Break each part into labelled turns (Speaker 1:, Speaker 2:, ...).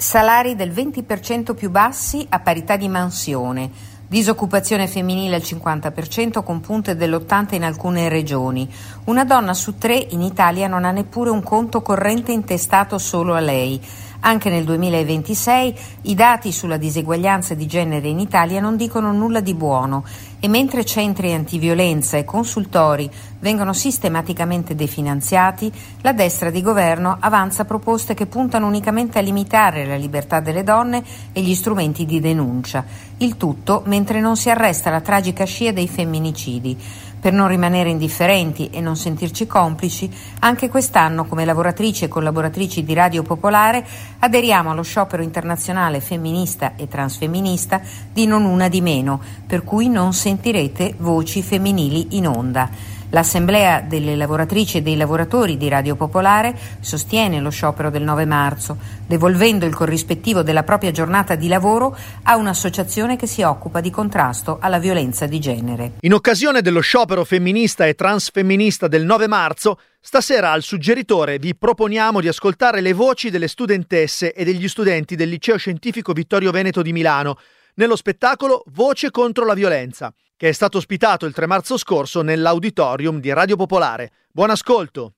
Speaker 1: salari del 20% più bassi a parità di mansione, disoccupazione femminile al 50% con punte dell'80% in alcune regioni. Una donna su 3 in Italia non ha neppure un conto corrente intestato solo a lei. Anche nel 2026 i dati sulla diseguaglianza di genere in Italia non dicono nulla di buono e mentre centri antiviolenza e consultori vengono sistematicamente definanziati, la destra di governo avanza proposte che puntano unicamente a limitare la libertà delle donne e gli strumenti di denuncia. Il tutto mentre non si arresta la tragica scia dei femminicidi. Per non rimanere indifferenti e non sentirci complici, anche quest'anno come lavoratrici e collaboratrici di Radio Popolare aderiamo allo sciopero internazionale femminista e transfemminista di Non Una di Meno, per cui non sentirete voci femminili in onda. L'Assemblea delle lavoratrici e dei lavoratori di Radio Popolare sostiene lo sciopero del 9 marzo, devolvendo il corrispettivo della propria giornata di lavoro a un'associazione che si occupa di contrasto alla violenza di genere.
Speaker 2: In occasione dello sciopero femminista e transfemminista del 9 marzo, stasera al Suggeritore vi proponiamo di ascoltare le voci delle studentesse e degli studenti del Liceo Scientifico Vittorio Veneto di Milano, nello spettacolo Voce contro la violenza, che è stato ospitato il 3 marzo scorso nell'auditorium di Radio Popolare. Buon ascolto!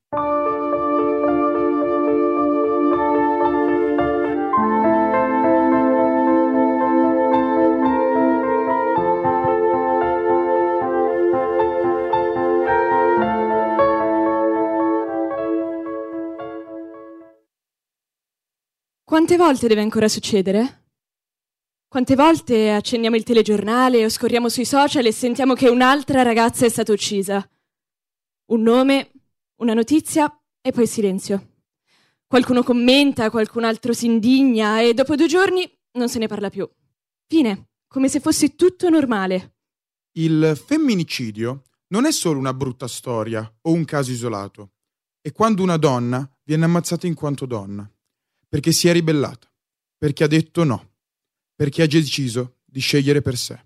Speaker 3: Quante volte deve ancora succedere? Quante volte accendiamo il telegiornale o scorriamo sui social e sentiamo che un'altra ragazza è stata uccisa? Un nome, una notizia e poi silenzio. Qualcuno commenta, qualcun altro si indigna e dopo 2 giorni non se ne parla più. Fine, come se fosse tutto normale.
Speaker 4: Il femminicidio non è solo una brutta storia o un caso isolato. È quando una donna viene ammazzata in quanto donna, perché si è ribellata, perché ha detto no, perché ha deciso di scegliere per sé.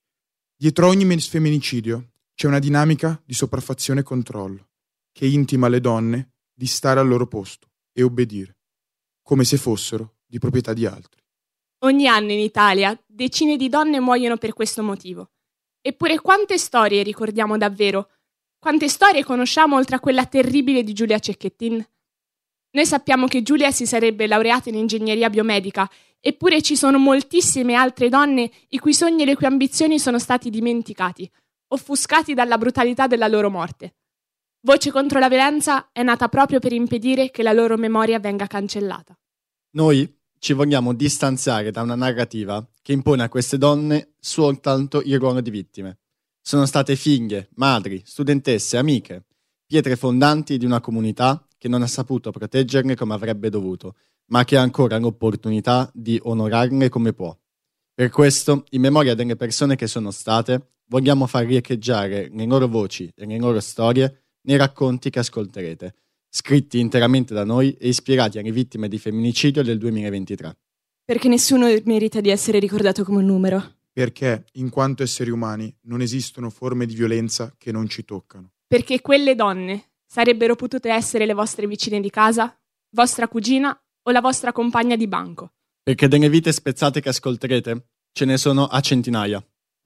Speaker 4: Dietro ogni femminicidio c'è una dinamica di sopraffazione e controllo che intima alle donne di stare al loro posto e obbedire, come se fossero di proprietà di altri.
Speaker 5: Ogni anno in Italia decine di donne muoiono per questo motivo. Eppure quante storie ricordiamo davvero? Quante storie conosciamo oltre a quella terribile di Giulia Cecchettin? Noi sappiamo che Giulia si sarebbe laureata in ingegneria biomedica, eppure ci sono moltissime altre donne i cui sogni e le cui ambizioni sono stati dimenticati, offuscati dalla brutalità della loro morte. Voce contro la violenza è nata proprio per impedire che la loro memoria venga cancellata.
Speaker 6: Noi ci vogliamo distanziare da una narrativa che impone a queste donne soltanto il ruolo di vittime. Sono state figlie, madri, studentesse, amiche, pietre fondanti di una comunità che non ha saputo proteggerle come avrebbe dovuto, ma che ha ancora l'opportunità di onorarle come può. Per questo, in memoria delle persone che sono state, vogliamo far riecheggiare le loro voci e le loro storie nei racconti che ascolterete, scritti interamente da noi e ispirati alle vittime di femminicidio del 2023.
Speaker 3: Perché nessuno merita di essere ricordato come un numero.
Speaker 4: Perché, in quanto esseri umani, non esistono forme di violenza che non ci toccano.
Speaker 5: Perché quelle donne sarebbero potute essere le vostre vicine di casa, vostra cugina o la vostra compagna di banco.
Speaker 6: Perché delle vite spezzate che ascolterete ce ne sono a centinaia.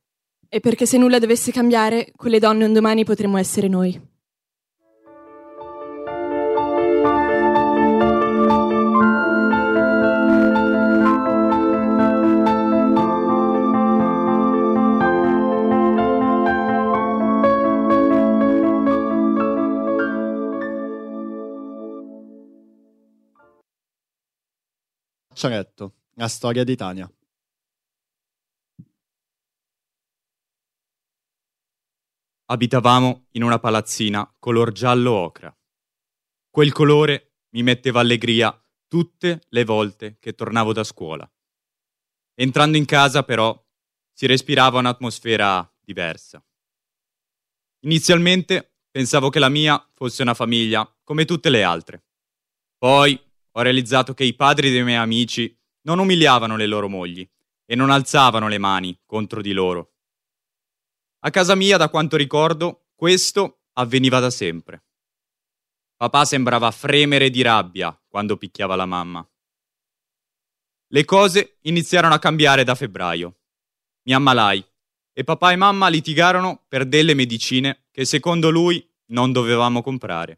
Speaker 3: E perché se nulla dovesse cambiare, quelle donne un domani potremmo essere noi.
Speaker 6: Letto, la storia di Tania.
Speaker 7: Abitavamo in una palazzina color giallo ocra. Quel colore mi metteva allegria tutte le volte che tornavo da scuola. Entrando in casa, però, si respirava un'atmosfera diversa. Inizialmente pensavo che la mia fosse una famiglia come tutte le altre. Poi ho realizzato che i padri dei miei amici non umiliavano le loro mogli e non alzavano le mani contro di loro. A casa mia, da quanto ricordo, questo avveniva da sempre. Papà sembrava fremere di rabbia quando picchiava la mamma. Le cose iniziarono a cambiare da febbraio. Mi ammalai e papà e mamma litigarono per delle medicine che secondo lui non dovevamo comprare.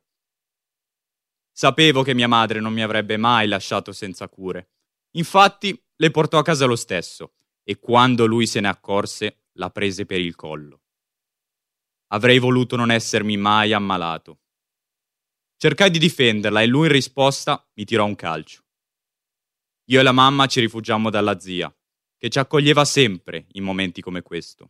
Speaker 7: Sapevo che mia madre non mi avrebbe mai lasciato senza cure. Infatti le portò a casa lo stesso e quando lui se ne accorse la prese per il collo. Avrei voluto non essermi mai ammalato. Cercai di difenderla e lui in risposta mi tirò un calcio. Io e la mamma ci rifugiammo dalla zia, che ci accoglieva sempre in momenti come questo.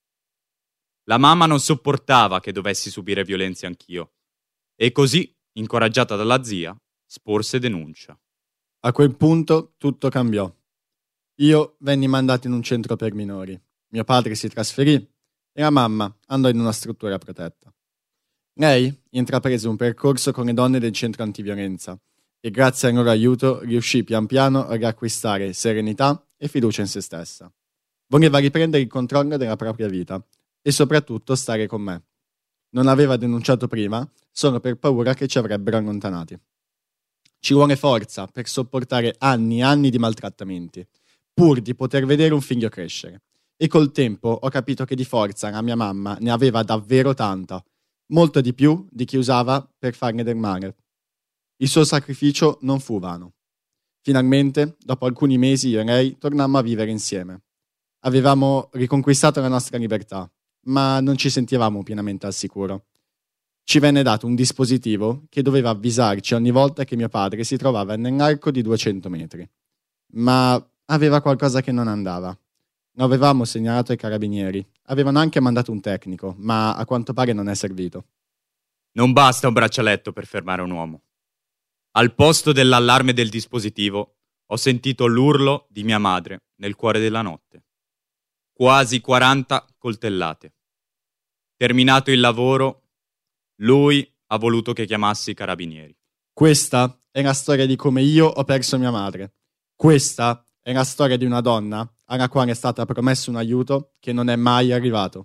Speaker 7: La mamma non sopportava che dovessi subire violenze anch'io e così, incoraggiata dalla zia, sporse denuncia.
Speaker 6: A quel punto tutto cambiò. Io venni mandato in un centro per minori, mio padre si trasferì e la mamma andò in una struttura protetta. Lei intraprese un percorso con le donne del centro antiviolenza e grazie al loro aiuto riuscì pian piano a riacquistare serenità e fiducia in se stessa. Voleva riprendere il controllo della propria vita e soprattutto stare con me. Non aveva denunciato prima solo per paura che ci avrebbero allontanati. Ci vuole forza per sopportare anni e anni di maltrattamenti, pur di poter vedere un figlio crescere. E col tempo ho capito che di forza la mia mamma ne aveva davvero tanta, molto di più di chi usava per farne del male. Il suo sacrificio non fu vano. Finalmente, dopo alcuni mesi, io e lei tornammo a vivere insieme. Avevamo riconquistato la nostra libertà, ma non ci sentivamo pienamente al sicuro. Ci venne dato un dispositivo che doveva avvisarci ogni volta che mio padre si trovava nell'arco di 200 metri. Ma aveva qualcosa che non andava. Lo avevamo segnalato ai carabinieri. Avevano anche mandato un tecnico, ma a quanto pare non è servito.
Speaker 7: Non basta un braccialetto per fermare un uomo. Al posto dell'allarme del dispositivo, ho sentito l'urlo di mia madre nel cuore della notte. Quasi 40 coltellate. Terminato il lavoro, lui ha voluto che chiamassi i carabinieri.
Speaker 6: Questa è la storia di come io ho perso mia madre. Questa è la storia di una donna alla quale è stato promesso un aiuto che non è mai arrivato.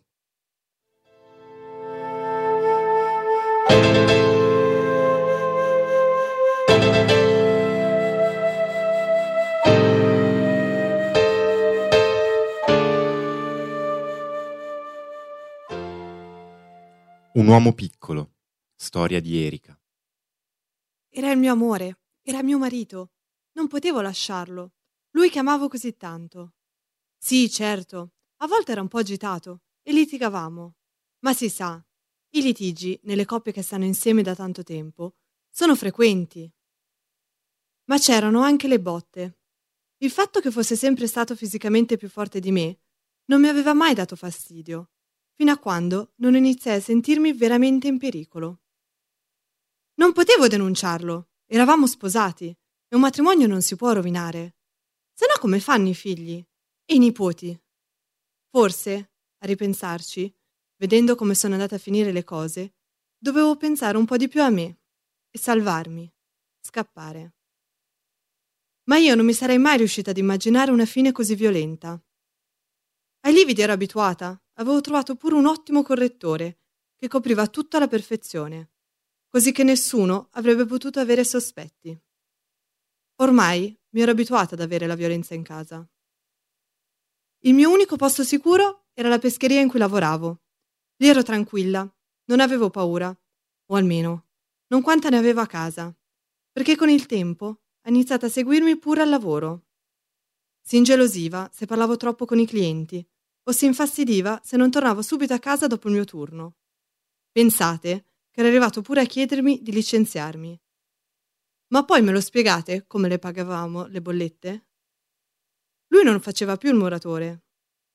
Speaker 8: Un uomo piccolo. Storia di Erika.
Speaker 9: Era il mio amore, era mio marito. Non potevo lasciarlo. Lui che amavo così tanto. Sì, certo, a volte era un po' agitato e litigavamo. Ma si sa, i litigi, nelle coppie che stanno insieme da tanto tempo, sono frequenti. Ma c'erano anche le botte. Il fatto che fosse sempre stato fisicamente più forte di me non mi aveva mai dato fastidio, fino a quando non iniziai a sentirmi veramente in pericolo. Non potevo denunciarlo, eravamo sposati e un matrimonio non si può rovinare. Se no come fanno i figli? E i nipoti? Forse, a ripensarci, vedendo come sono andate a finire le cose, dovevo pensare un po' di più a me e salvarmi, scappare. Ma io non mi sarei mai riuscita ad immaginare una fine così violenta. Ai lividi ero abituata, avevo trovato pure un ottimo correttore che copriva tutto alla perfezione, così che nessuno avrebbe potuto avere sospetti. Ormai mi ero abituata ad avere la violenza in casa. Il mio unico posto sicuro era la pescheria in cui lavoravo. Lì ero tranquilla, non avevo paura, o almeno non quanta ne avevo a casa, perché con il tempo ha iniziato a seguirmi pure al lavoro. Si ingelosiva se parlavo troppo con i clienti o si infastidiva se non tornavo subito a casa dopo il mio turno. Pensate che era arrivato pure a chiedermi di licenziarmi. Ma poi me lo spiegate come le pagavamo le bollette? Lui non faceva più il muratore.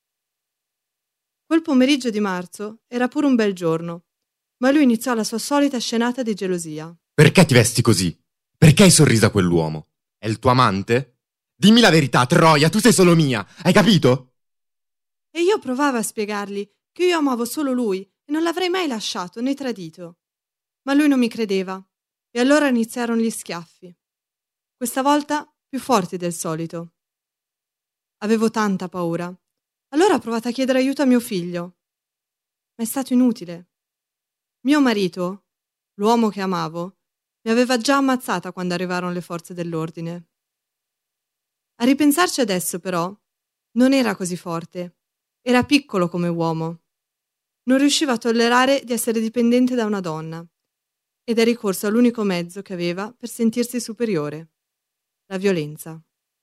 Speaker 9: Quel pomeriggio di marzo era pure un bel giorno, ma lui iniziò la sua solita scenata di gelosia.
Speaker 8: Perché ti vesti così? Perché hai sorriso a quell'uomo? È il tuo amante? Dimmi la verità, Troia, tu sei solo mia, hai capito?
Speaker 9: E io provavo a spiegargli che io amavo solo lui e non l'avrei mai lasciato né tradito. Ma lui non mi credeva e allora iniziarono gli schiaffi. Questa volta più forti del solito. Avevo tanta paura. Allora ho provato a chiedere aiuto a mio figlio. Ma è stato inutile. Mio marito, l'uomo che amavo, mi aveva già ammazzata quando arrivarono le forze dell'ordine. A ripensarci adesso, però, non era così forte. Era piccolo come uomo. Non riusciva a tollerare di essere dipendente da una donna ed è ricorso all'unico mezzo che aveva per sentirsi superiore: la violenza.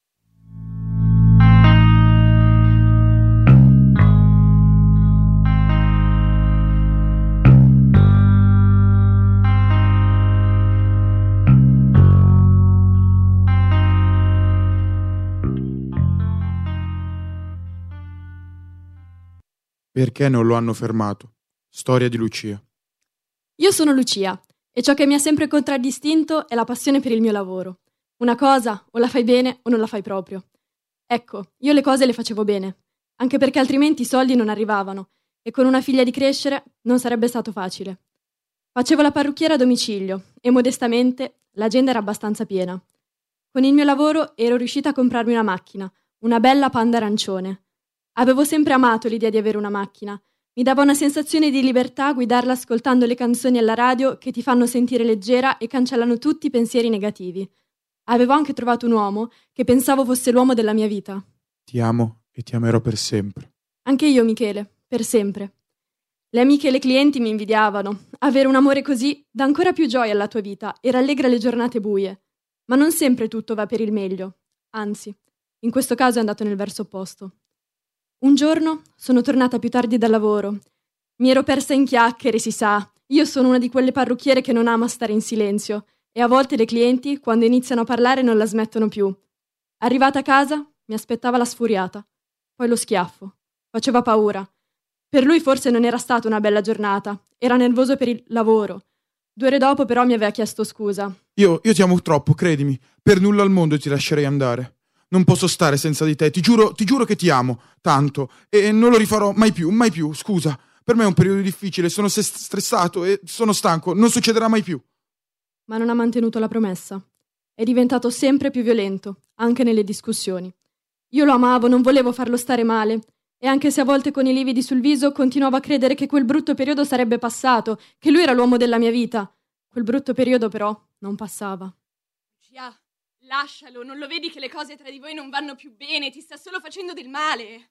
Speaker 4: Perché non lo hanno fermato? Storia di Lucia.
Speaker 3: Io sono Lucia e ciò che mi ha sempre contraddistinto è la passione per il mio lavoro. Una cosa o la fai bene o non la fai proprio. Ecco, io le cose le facevo bene, anche perché altrimenti i soldi non arrivavano e con una figlia di crescere non sarebbe stato facile. Facevo la parrucchiera a domicilio e modestamente l'agenda era abbastanza piena. Con il mio lavoro ero riuscita a comprarmi una macchina, una bella Panda arancione. Avevo sempre amato l'idea di avere una macchina. Mi dava una sensazione di libertà guidarla ascoltando le canzoni alla radio che ti fanno sentire leggera e cancellano tutti i pensieri negativi. Avevo anche trovato un uomo che pensavo fosse l'uomo della mia vita.
Speaker 4: Ti amo e ti amerò per sempre.
Speaker 3: Anche io, Michele, per sempre. Le amiche e le clienti mi invidiavano. Avere un amore così dà ancora più gioia alla tua vita e rallegra le giornate buie. Ma non sempre tutto va per il meglio. Anzi, in questo caso è andato nel verso opposto. Un giorno sono tornata più tardi dal lavoro. Mi ero persa in chiacchiere, si sa. Io sono una di quelle parrucchiere che non ama stare in silenzio e a volte le clienti, quando iniziano a parlare, non la smettono più. Arrivata a casa, mi aspettava la sfuriata. Poi lo schiaffo. Faceva paura. Per lui forse non era stata una bella giornata. Era nervoso per il lavoro. 2 ore dopo però mi aveva chiesto scusa.
Speaker 4: Io ti amo troppo, credimi. Per nulla al mondo ti lascerei andare. Non posso stare senza di te, ti giuro che ti amo, tanto, e non lo rifarò mai più, scusa. Per me è un periodo difficile, sono stressato e sono stanco, non succederà mai più.
Speaker 3: Ma non ha mantenuto la promessa. È diventato sempre più violento, anche nelle discussioni. Io lo amavo, non volevo farlo stare male, e anche se a volte con i lividi sul viso continuavo a credere che quel brutto periodo sarebbe passato, che lui era l'uomo della mia vita. Quel brutto periodo però non passava.
Speaker 5: Lucia, lascialo, non lo vedi che le cose tra di voi non vanno più bene, ti sta solo facendo del male.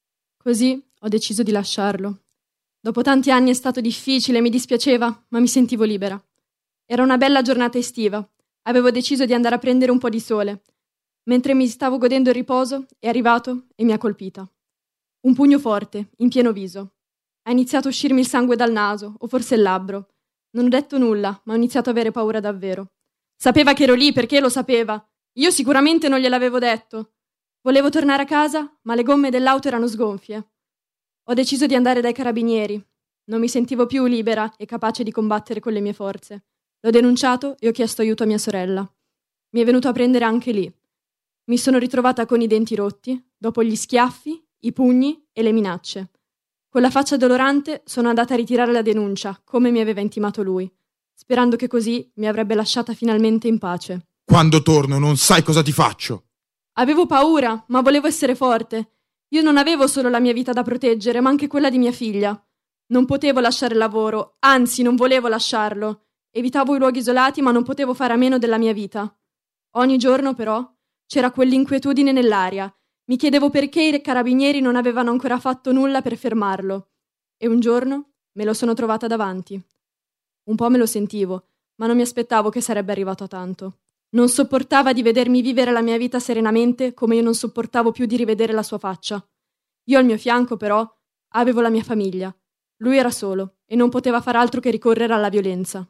Speaker 3: Così ho deciso di lasciarlo. Dopo tanti anni è stato difficile, mi dispiaceva, ma mi sentivo libera. Era una bella giornata estiva. Avevo deciso di andare a prendere un po' di sole. Mentre mi stavo godendo il riposo, è arrivato e mi ha colpita. Un pugno forte, in pieno viso. Ha iniziato a uscirmi il sangue dal naso, o forse il labbro. Non ho detto nulla, ma ho iniziato a avere paura davvero. Sapeva che ero lì perché lo sapeva. Io sicuramente non gliel'avevo detto. Volevo tornare a casa, ma le gomme dell'auto erano sgonfie. Ho deciso di andare dai carabinieri. Non mi sentivo più libera e capace di combattere con le mie forze. L'ho denunciato e ho chiesto aiuto a mia sorella. Mi è venuto a prendere anche lì. Mi sono ritrovata con i denti rotti, dopo gli schiaffi, i pugni e le minacce. Con la faccia dolorante sono andata a ritirare la denuncia, come mi aveva intimato lui, sperando che così mi avrebbe lasciata finalmente in pace.
Speaker 4: Quando torno non sai cosa ti faccio.
Speaker 3: Avevo paura, ma volevo essere forte. Io non avevo solo la mia vita da proteggere, ma anche quella di mia figlia. Non potevo lasciare il lavoro, anzi non volevo lasciarlo. Evitavo i luoghi isolati, ma non potevo fare a meno della mia vita. Ogni giorno, però, c'era quell'inquietudine nell'aria. Mi chiedevo perché i carabinieri non avevano ancora fatto nulla per fermarlo. E un giorno me lo sono trovata davanti. Un po' me lo sentivo, ma non mi aspettavo che sarebbe arrivato a tanto. Non sopportava di vedermi vivere la mia vita serenamente come io non sopportavo più di rivedere la sua faccia. Io al mio fianco, però, avevo la mia famiglia. Lui era solo e non poteva far altro che ricorrere alla violenza.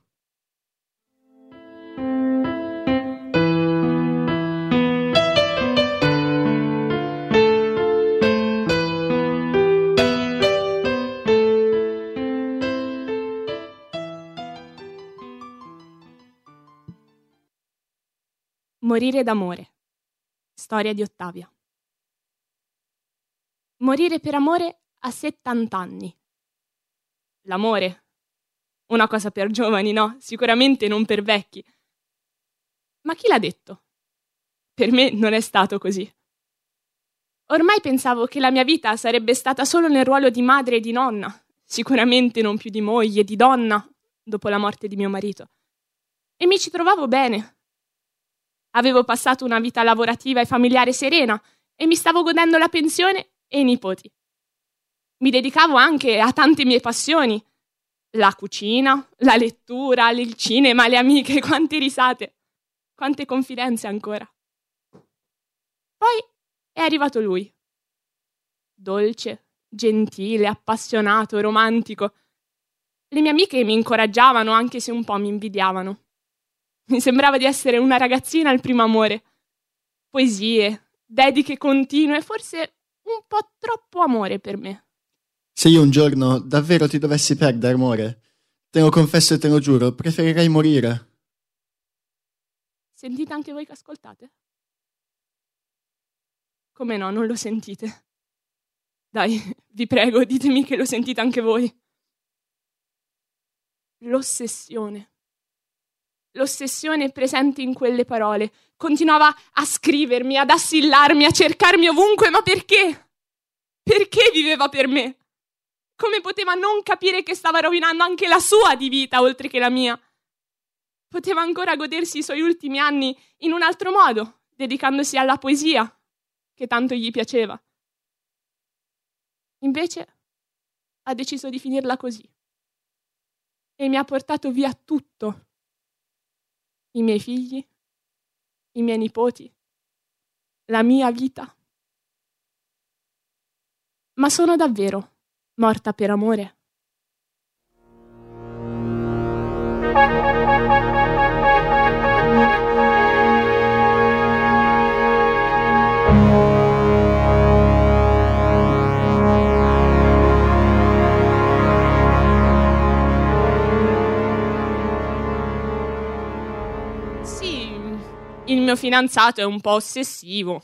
Speaker 5: Morire d'amore. Storia di Ottavia. Morire per amore a 70 anni. L'amore. Una cosa per giovani, no? Sicuramente non per vecchi. Ma chi l'ha detto? Per me non è stato così. Ormai pensavo che la mia vita sarebbe stata solo nel ruolo di madre e di nonna, sicuramente non più di moglie, di donna, dopo la morte di mio marito. E mi ci trovavo bene. Avevo passato una vita lavorativa e familiare serena e mi stavo godendo la pensione e i nipoti. Mi dedicavo anche a tante mie passioni. La cucina, la lettura, il cinema, le amiche, quante risate, quante confidenze ancora. Poi è arrivato lui. Dolce, gentile, appassionato, romantico. Le mie amiche mi incoraggiavano anche se un po' mi invidiavano. Mi sembrava di essere una ragazzina al primo amore. Poesie, dediche continue, forse un po' troppo amore per me.
Speaker 6: Se io un giorno davvero ti dovessi perdere, amore, te lo confesso e te lo giuro, preferirei morire.
Speaker 5: Sentite anche voi che ascoltate? Come no, non lo sentite? Dai, vi prego, ditemi che lo sentite anche voi. L'ossessione. L'ossessione presente in quelle parole. Continuava a scrivermi, ad assillarmi, a cercarmi ovunque, ma perché? Perché viveva per me? Come poteva non capire che stava rovinando anche la sua di vita, oltre che la mia? Poteva ancora godersi i suoi ultimi anni in un altro modo, dedicandosi alla poesia, che tanto gli piaceva. Invece ha deciso di finirla così. E mi ha portato via tutto. I miei figli, i miei nipoti, la mia vita. Ma sono davvero morta per amore? Sì, il mio fidanzato è un po' ossessivo.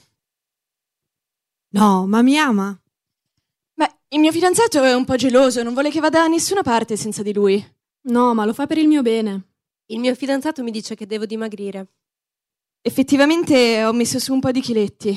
Speaker 9: No, ma mi ama.
Speaker 3: Beh, il mio fidanzato è un po' geloso, non vuole che vada da nessuna parte senza di lui.
Speaker 10: No, ma lo fa per il mio bene.
Speaker 11: Il mio fidanzato mi dice che devo dimagrire.
Speaker 3: Effettivamente ho messo su un po' di chiletti.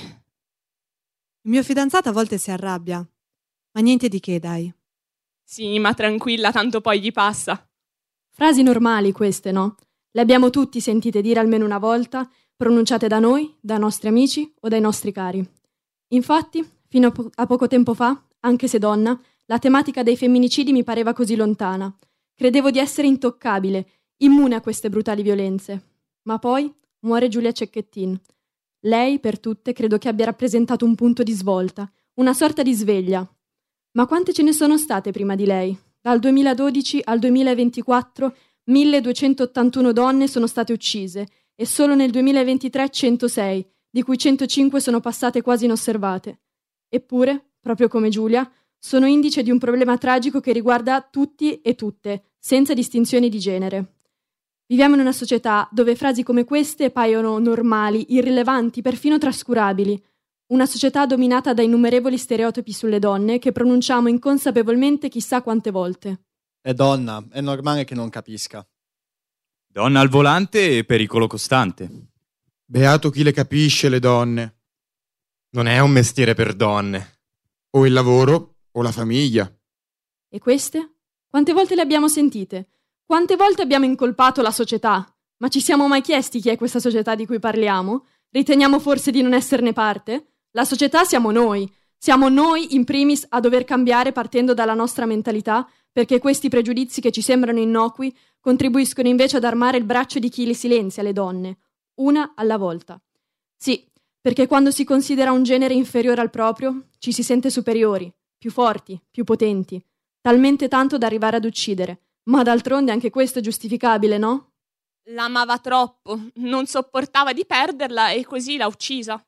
Speaker 9: Il mio fidanzato a volte si arrabbia. Ma niente di che, dai.
Speaker 5: Sì, ma tranquilla, tanto poi gli passa.
Speaker 10: Frasi normali queste, no? Le abbiamo tutti sentite dire almeno una volta, pronunciate da noi, dai nostri amici o dai nostri cari. Infatti, fino a poco tempo fa, anche se donna, la tematica dei femminicidi mi pareva così lontana. Credevo di essere intoccabile, immune a queste brutali violenze. Ma poi muore Giulia Cecchettin. Lei, per tutte, credo che abbia rappresentato un punto di svolta, una sorta di sveglia. Ma quante ce ne sono state prima di lei? Dal 2012 al 2024 1281 donne sono state uccise e solo nel 2023 106, di cui 105 sono passate quasi inosservate. Eppure, proprio come Giulia, sono indice di un problema tragico che riguarda tutti e tutte, senza distinzioni di genere. Viviamo in una società dove frasi come queste paiono normali, irrilevanti, perfino trascurabili. Una società dominata da innumerevoli stereotipi sulle donne che pronunciamo inconsapevolmente chissà quante volte.
Speaker 6: È donna, è normale che non capisca.
Speaker 7: Donna al volante e pericolo costante.
Speaker 4: Beato chi le capisce, le donne.
Speaker 8: Non è un mestiere per donne.
Speaker 4: O il lavoro o la famiglia.
Speaker 10: E queste? Quante volte le abbiamo sentite? Quante volte abbiamo incolpato la società? Ma ci siamo mai chiesti chi è questa società di cui parliamo? Riteniamo forse di non esserne parte? La società siamo noi. Siamo noi in primis a dover cambiare partendo dalla nostra mentalità, perché questi pregiudizi che ci sembrano innocui contribuiscono invece ad armare il braccio di chi li silenzia le donne, una alla volta. Sì, perché quando si considera un genere inferiore al proprio, ci si sente superiori, più forti, più potenti, talmente tanto da arrivare ad uccidere. Ma d'altronde anche questo è giustificabile, no?
Speaker 5: L'amava troppo, non sopportava di perderla e così l'ha uccisa.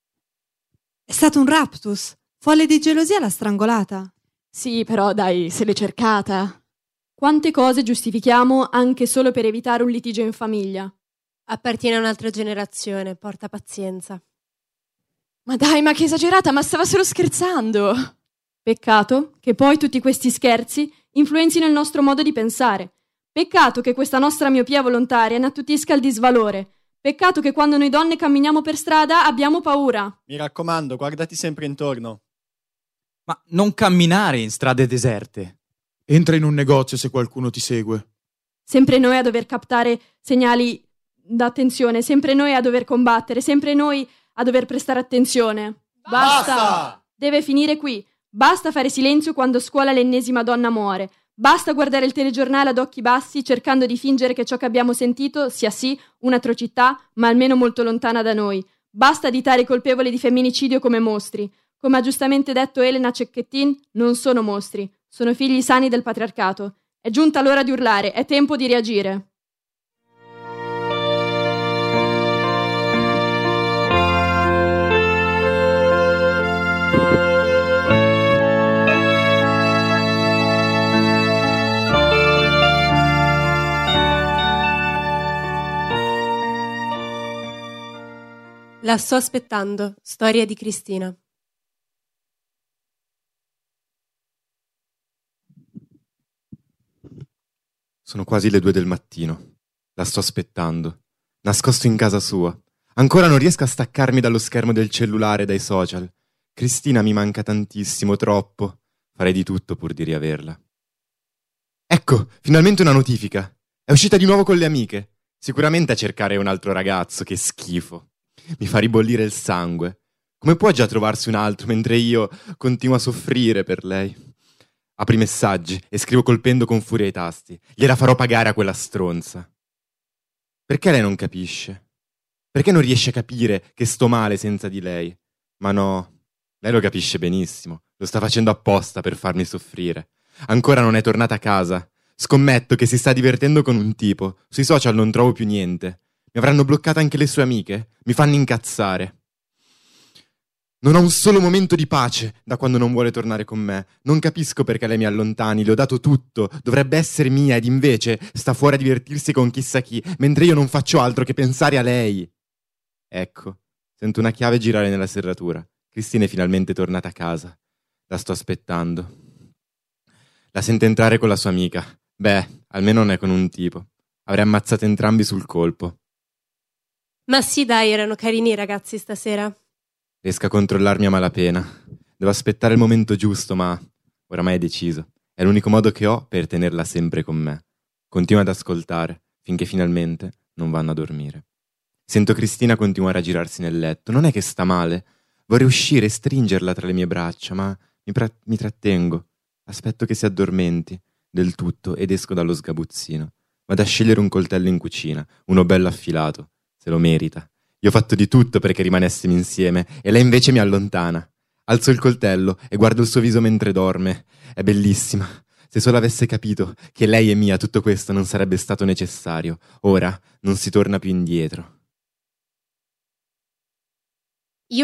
Speaker 9: È stato un raptus. Folle di gelosia l'ha strangolata.
Speaker 3: Sì, però dai, se l'è cercata.
Speaker 10: Quante cose giustifichiamo anche solo per evitare un litigio in famiglia?
Speaker 11: Appartiene a un'altra generazione, porta pazienza.
Speaker 3: Ma dai, ma che esagerata, ma stava solo scherzando.
Speaker 10: Peccato che poi tutti questi scherzi influenzino il nostro modo di pensare. Peccato che questa nostra miopia volontaria ne attutisca il disvalore. Peccato che quando noi donne camminiamo per strada abbiamo paura.
Speaker 6: Mi raccomando, guardati sempre intorno.
Speaker 7: Ma non camminare in strade deserte.
Speaker 4: Entra in un negozio se qualcuno ti segue.
Speaker 10: Sempre noi a dover captare segnali da attenzione, sempre noi a dover combattere, sempre noi a dover prestare attenzione. Basta! Deve finire qui. Basta fare silenzio quando a scuola l'ennesima donna muore. Basta guardare il telegiornale ad occhi bassi cercando di fingere che ciò che abbiamo sentito sia sì un'atrocità, ma almeno molto lontana da noi. Basta additare i colpevoli di femminicidio come mostri. Come ha giustamente detto Elena Cecchettin, non sono mostri, sono figli sani del patriarcato. È giunta l'ora di urlare, è tempo di reagire.
Speaker 11: La sto aspettando. Storia di Cristina.
Speaker 8: Sono quasi le 2 del mattino. La sto aspettando. Nascosto in casa sua. Ancora non riesco a staccarmi dallo schermo del cellulare e dai social. Cristina mi manca tantissimo, troppo. Farei di tutto pur di riaverla. Ecco, finalmente una notifica. È uscita di nuovo con le amiche. Sicuramente a cercare un altro ragazzo, che schifo. Mi fa ribollire il sangue. Come può già trovarsi un altro mentre io continuo a soffrire per lei? Apro i messaggi e scrivo colpendo con furia i tasti. Gliela farò pagare a quella stronza. Perché lei non capisce? Perché non riesce a capire che sto male senza di lei? Ma no, lei lo capisce benissimo. Lo sta facendo apposta per farmi soffrire. Ancora non è tornata a casa. Scommetto che si sta divertendo con un tipo. Sui social non trovo più niente. Mi avranno bloccato anche le sue amiche. Mi fanno incazzare. Non ho un solo momento di pace da quando non vuole tornare con me. Non capisco perché lei mi allontani. Le ho dato tutto. Dovrebbe essere mia ed invece sta fuori a divertirsi con chissà chi, mentre io non faccio altro che pensare a lei. Ecco, sento una chiave girare nella serratura. Cristina è finalmente tornata a casa. La sto aspettando. La sento entrare con la sua amica. Beh, almeno non è con un tipo. Avrei ammazzato entrambi sul colpo.
Speaker 11: Ma sì, dai, erano carini i ragazzi stasera.
Speaker 8: Riesco a controllarmi a malapena. Devo aspettare il momento giusto, ma oramai è deciso. È l'unico modo che ho per tenerla sempre con me. Continuo ad ascoltare, finché finalmente non vanno a dormire. Sento Cristina continuare a girarsi nel letto. Non è che sta male. Vorrei uscire e stringerla tra le mie braccia, ma mi trattengo. Aspetto che si addormenti del tutto ed esco dallo sgabuzzino. Vado a scegliere un coltello in cucina, uno bello affilato. Se lo merita. Io ho fatto di tutto perché rimanessimo insieme e lei invece mi allontana. Alzo il coltello e guardo il suo viso mentre dorme. È bellissima. Se solo avesse capito che lei è mia, tutto questo non sarebbe stato necessario. Ora non si torna più indietro.
Speaker 11: Io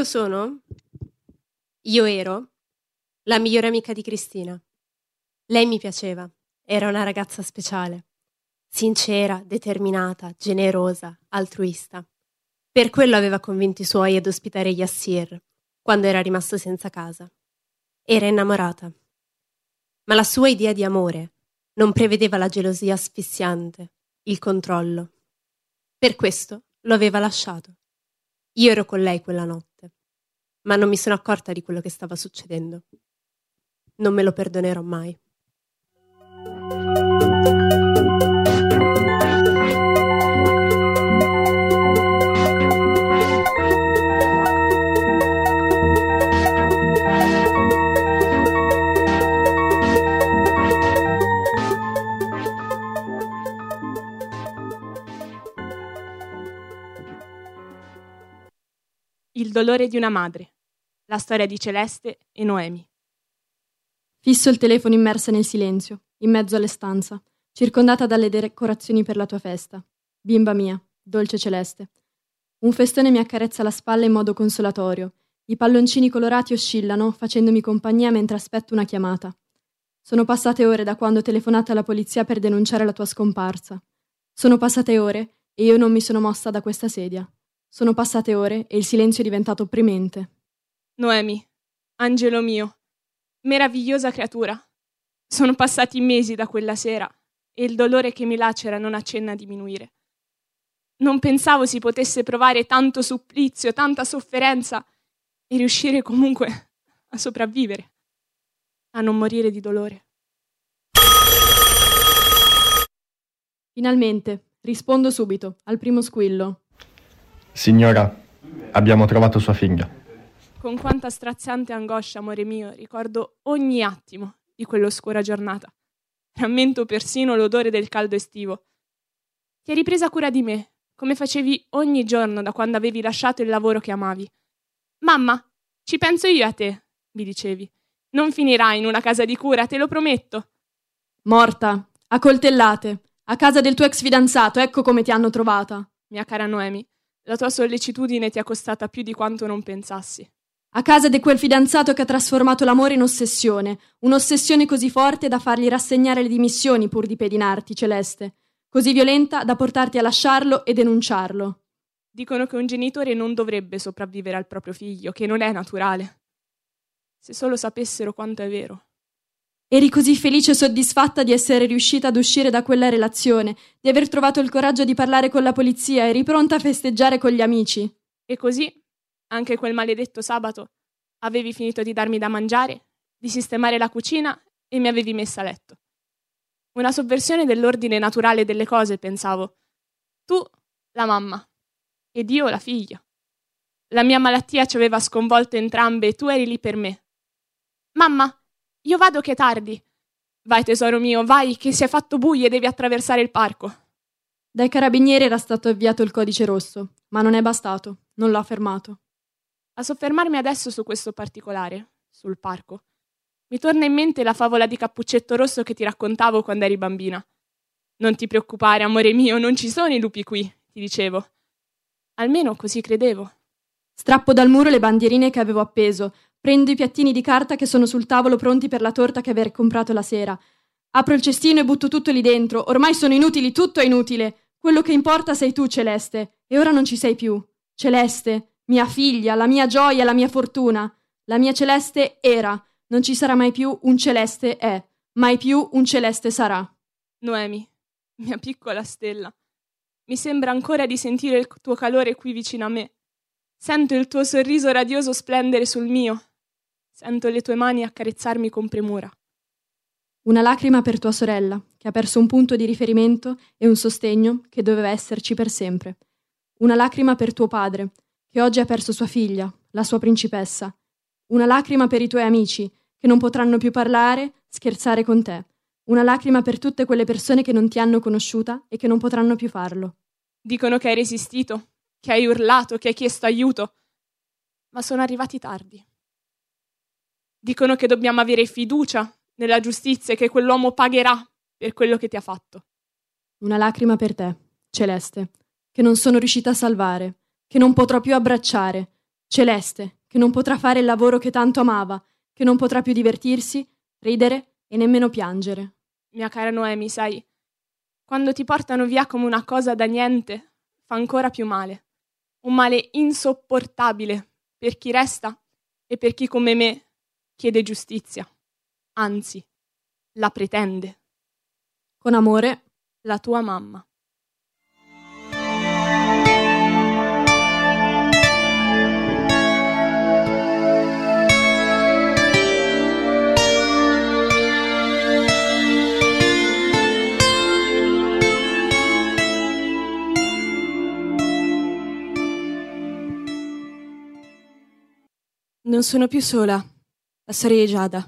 Speaker 11: ero la migliore amica di Cristina. Lei mi piaceva. Era una ragazza speciale. Sincera, determinata, generosa, altruista. Per quello aveva convinto i suoi ad ospitare Yassir, quando era rimasto senza casa. Era innamorata. Ma la sua idea di amore non prevedeva la gelosia asfissiante, il controllo. Per questo lo aveva lasciato. Io ero con lei quella notte, ma non mi sono accorta di quello che stava succedendo. Non me lo perdonerò mai.
Speaker 5: Il dolore di una madre. La storia di Celeste e Noemi.
Speaker 10: Fisso il telefono immersa nel silenzio, in mezzo alle stanze, circondata dalle decorazioni per la tua festa. Bimba mia, dolce Celeste. Un festone mi accarezza la spalla in modo consolatorio. I palloncini colorati oscillano, facendomi compagnia mentre aspetto una chiamata. Sono passate ore da quando ho telefonato alla polizia per denunciare la tua scomparsa. Sono passate ore e io non mi sono mossa da questa sedia. Sono passate ore e il silenzio è diventato opprimente.
Speaker 5: Noemi, angelo mio, meravigliosa creatura. Sono passati mesi da quella sera e il dolore che mi lacera non accenna a diminuire. Non pensavo si potesse provare tanto supplizio, tanta sofferenza e riuscire comunque a sopravvivere, a non morire di dolore.
Speaker 10: Finalmente, Rispondo subito, al primo squillo.
Speaker 12: Signora, abbiamo trovato sua figlia.
Speaker 5: Con quanta straziante angoscia, amore mio, ricordo ogni attimo di quell'oscura giornata. Rammento persino l'odore del caldo estivo. Ti eri presa cura di me, come facevi ogni giorno da quando avevi lasciato il lavoro che amavi. Mamma, ci penso io a te, mi dicevi. Non finirai in una casa di cura, te lo prometto.
Speaker 10: Morta, a coltellate, a casa del tuo ex fidanzato, ecco come ti hanno trovata.
Speaker 5: Mia cara Noemi, la tua sollecitudine ti è costata più di quanto non pensassi.
Speaker 10: A casa di quel fidanzato che ha trasformato l'amore in ossessione, un'ossessione così forte da fargli rassegnare le dimissioni pur di pedinarti, Celeste, così violenta da portarti a lasciarlo e denunciarlo.
Speaker 5: Dicono che un genitore non dovrebbe sopravvivere al proprio figlio, che non è naturale. Se solo sapessero quanto è vero.
Speaker 10: Eri così felice e soddisfatta di essere riuscita ad uscire da quella relazione, di aver trovato il coraggio di parlare con la polizia, eri pronta a festeggiare con gli amici.
Speaker 5: E così, anche quel maledetto sabato, avevi finito di darmi da mangiare, di sistemare la cucina e mi avevi messa a letto. Una sovversione dell'ordine naturale delle cose, pensavo. Tu, la mamma, ed io, la figlia. La mia malattia ci aveva sconvolto entrambe e tu eri lì per me. Mamma, io vado che è tardi. Vai tesoro mio, vai, che si è fatto buio e devi attraversare il parco.
Speaker 10: Dai carabinieri era stato avviato il codice rosso, ma non è bastato, non l'ha fermato.
Speaker 5: A soffermarmi adesso su questo particolare, sul parco, mi torna in mente la favola di Cappuccetto Rosso che ti raccontavo quando eri bambina. Non ti preoccupare, amore mio, non ci sono i lupi qui, ti dicevo. Almeno così credevo.
Speaker 10: Strappo dal muro le bandierine che avevo appeso, prendo i piattini di carta che sono sul tavolo pronti per la torta che aver comprato la sera. Apro il cestino e butto tutto lì dentro. Ormai sono inutili, tutto è inutile. Quello che importa sei tu, Celeste, e ora non ci sei più. Celeste, mia figlia, la mia gioia, la mia fortuna. La mia Celeste era, non ci sarà mai più un Celeste è, mai più un Celeste sarà.
Speaker 5: Noemi, mia piccola stella, mi sembra ancora di sentire il tuo calore qui vicino a me. Sento il tuo sorriso radioso splendere sul mio. Sento le tue mani accarezzarmi con premura.
Speaker 10: Una lacrima per tua sorella, che ha perso un punto di riferimento e un sostegno che doveva esserci per sempre. Una lacrima per tuo padre, che oggi ha perso sua figlia, la sua principessa. Una lacrima per i tuoi amici, che non potranno più parlare, scherzare con te. Una lacrima per tutte quelle persone che non ti hanno conosciuta e che non potranno più farlo.
Speaker 5: Dicono che hai resistito, che hai urlato, che hai chiesto aiuto, ma sono arrivati tardi. Dicono che dobbiamo avere fiducia nella giustizia e che quell'uomo pagherà per quello che ti ha fatto.
Speaker 10: Una lacrima per te, Celeste, che non sono riuscita a salvare, che non potrò più abbracciare. Celeste, che non potrà fare il lavoro che tanto amava, che non potrà più divertirsi, ridere e nemmeno piangere.
Speaker 5: Mia cara Noemi, sai, quando ti portano via come una cosa da niente, fa ancora più male. Un male insopportabile per chi resta e per chi come me chiede giustizia. Anzi, la pretende.
Speaker 10: Con amore,
Speaker 5: la tua mamma. Non sono più sola. La storia di Giada.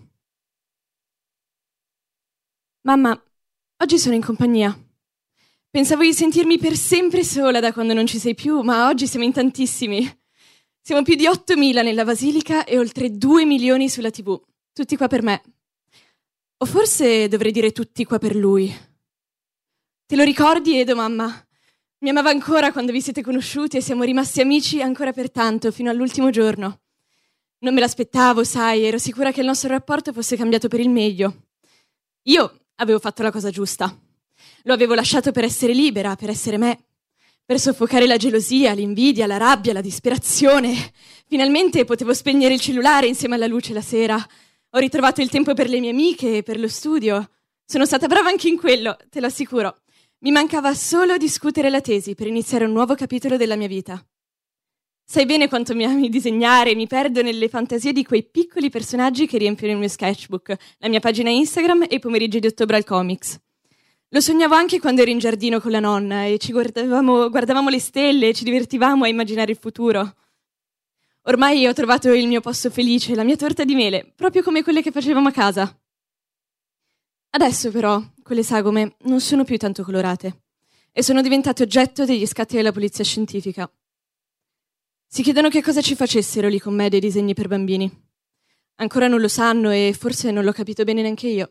Speaker 5: Mamma, oggi sono in compagnia. Pensavo di sentirmi per sempre sola da quando non ci sei più, ma oggi siamo in tantissimi. Siamo più di 8.000 nella Basilica e oltre 2 milioni sulla TV. Tutti qua per me. O forse dovrei dire tutti qua per lui. Te lo ricordi, Edo, mamma? Mi amava ancora quando vi siete conosciuti e siamo rimasti amici ancora per tanto, fino all'ultimo giorno. Non me l'aspettavo, sai, ero sicura che il nostro rapporto fosse cambiato per il meglio. Io avevo fatto la cosa giusta. Lo avevo lasciato per essere libera, per essere me, per soffocare la gelosia, l'invidia, la rabbia, la disperazione. Finalmente potevo spegnere il cellulare insieme alla luce la sera. Ho ritrovato il tempo per le mie amiche, per lo studio. Sono stata brava anche in quello, te lo assicuro. Mi mancava solo discutere la tesi per iniziare un nuovo capitolo della mia vita. Sai bene quanto mi ami disegnare, mi perdo nelle fantasie di quei piccoli personaggi che riempiono il mio sketchbook, la mia pagina Instagram e i pomeriggi di ottobre al Comics.
Speaker 3: Lo sognavo anche quando ero in giardino con la nonna e ci guardavamo le stelle e ci divertivamo a immaginare il futuro. Ormai ho trovato il mio posto felice, la mia torta di mele, proprio come quelle che facevamo a casa. Adesso però quelle sagome non sono più tanto colorate e sono diventate oggetto degli scatti della polizia scientifica. Si chiedono che cosa ci facessero lì con me dei disegni per bambini. Ancora non lo sanno e forse non l'ho capito bene neanche io.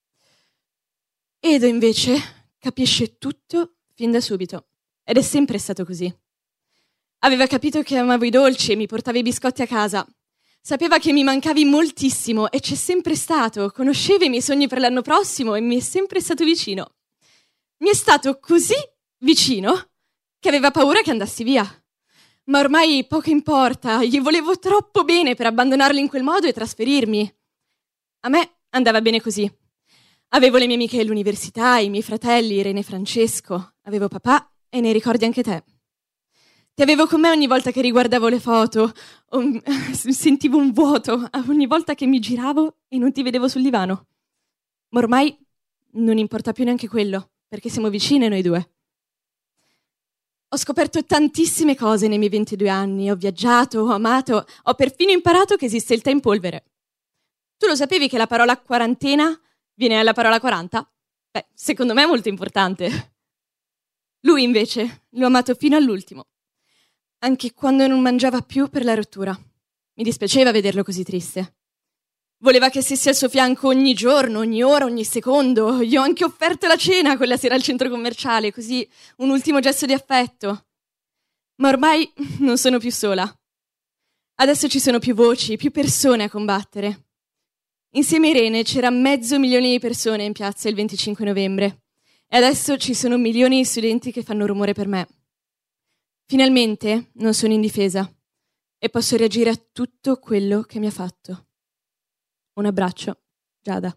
Speaker 3: Edo invece capisce tutto fin da subito ed è sempre stato così. Aveva capito che amavo i dolci e mi portava i biscotti a casa. Sapeva che mi mancavi moltissimo e c'è sempre stato. Conosceva i miei sogni per l'anno prossimo e mi è sempre stato vicino. Mi è stato così vicino che aveva paura che andassi via. Ma ormai poco importa, gli volevo troppo bene per abbandonarlo in quel modo e trasferirmi. A me andava bene così. Avevo le mie amiche all'università, i miei fratelli, Irene e Francesco. Avevo papà e ne ricordi anche te. Ti avevo con me ogni volta che riguardavo le foto, sentivo un vuoto ogni volta che mi giravo e non ti vedevo sul divano. Ma ormai non importa più neanche quello, perché siamo vicine noi due. Ho scoperto tantissime cose nei miei 22 anni, ho viaggiato, ho amato, ho perfino imparato che esiste il tè in polvere. Tu lo sapevi che la parola quarantena viene dalla parola 40? Beh, secondo me è molto importante. Lui invece l'ho amato fino all'ultimo. Anche quando non mangiava più per la rottura. Mi dispiaceva vederlo così triste. Voleva che stessi al suo fianco ogni giorno, ogni ora, ogni secondo. Gli ho anche offerto la cena quella sera al centro commerciale, così un ultimo gesto di affetto. Ma ormai non sono più sola. Adesso ci sono più voci, più persone a combattere. Insieme a Irene c'era 500.000 di persone in piazza il 25 novembre. E adesso ci sono milioni di studenti che fanno rumore per me. Finalmente non sono indifesa e posso reagire a tutto quello che mi ha fatto. Un abbraccio, Giada.